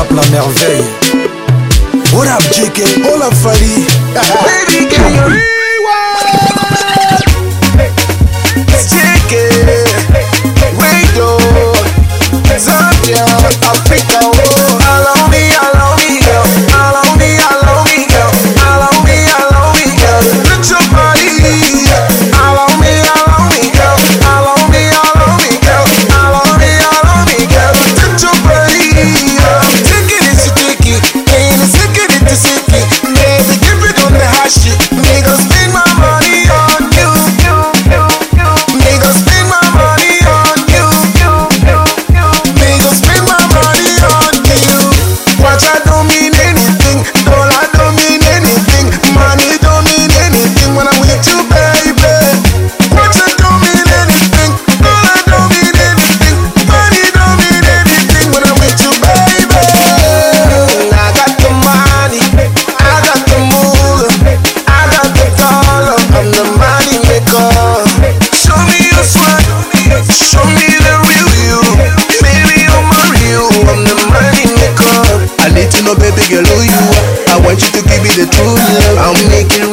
tape la merveille. What up, JK? Hola, Fali. Baby, can you rewind? It's JK. Radio. Zambia, Africa. Oh, allow me, girl. Allow me, girl. Allow me, girl. Let your body. Allow me, girl. Allow me, girl. Allow me, girl. Let your body. Take it easy, take it. Ain't a second to sick it. Maybe give it on the hot shit. Nigga, spend my money on you. Nigga, spend my money on you. Nigga, spend my money on you. Watch, I don't mean anything. Dollar don't mean anything. Money don't mean anything when I'm with you, baby. Watch, I don't mean anything. Dollar don't mean anything. Money don't mean anything when I'm with you, baby. I got the money. I got the moolah. I got the dollar. I'm the money maker. Show me your swag. Show me the real you. Baby, you're my real. I'm the money maker. I need to know, baby girl, who you are. I want you to give me the true love. I'll make it